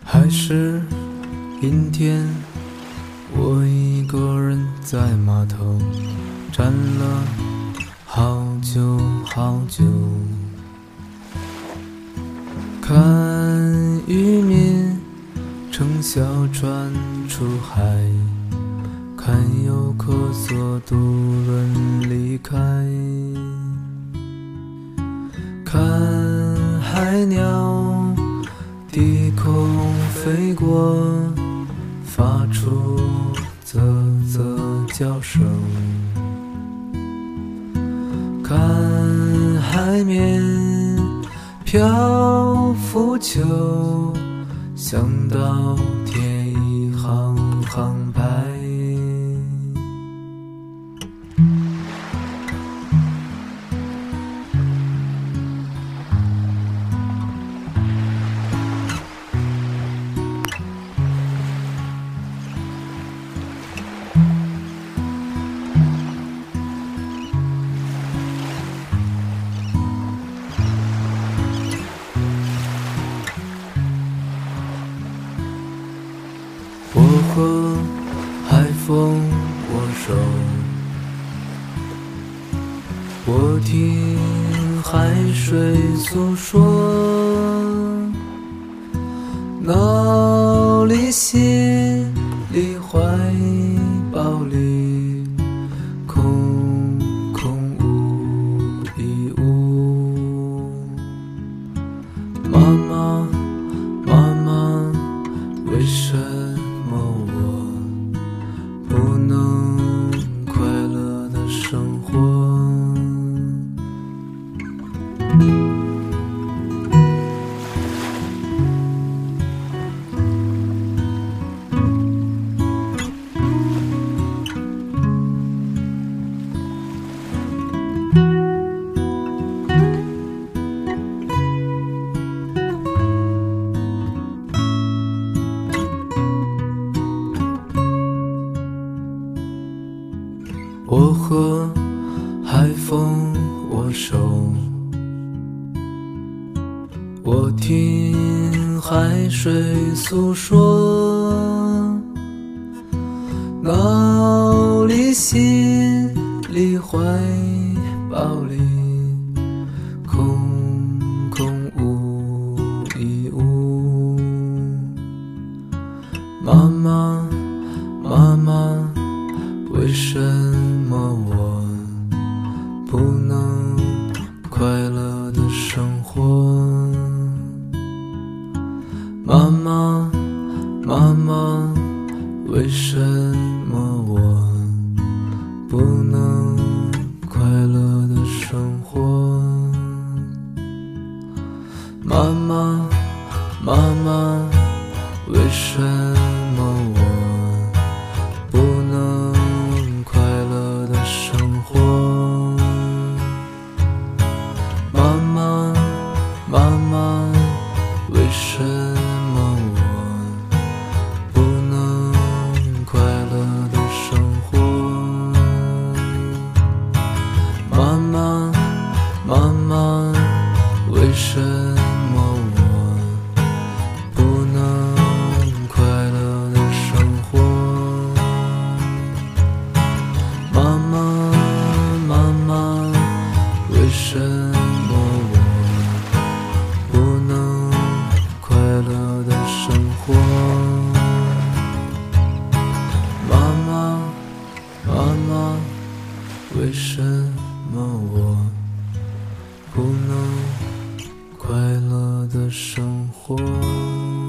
还是阴天，我一个人在码头站了好久好久，看渔民乘小船出海，看游客坐渡轮离开，看海鸟低空飞过，发出啧啧叫声，看海面漂浮球，想到贴一行行白。我和海风握手，我听海水诉说，脑里心里怀抱里空空无一物。妈妈妈妈，为什么我不能快乐的生活？我和海风握手，我听海水诉说，脑里心里怀抱里空空无一物。妈妈妈妈，为什么我不能快乐的生活？妈妈妈妈，为什么我不能快乐的生活？妈妈妈妈，为什么我不能快乐的生活？妈妈妈妈，为什么我不能快乐的生活？妈妈妈妈，为什么我不能快乐的生活？妈妈妈妈，为什么我不能快乐的生活？妈妈妈妈，为什么我不能快乐的生活？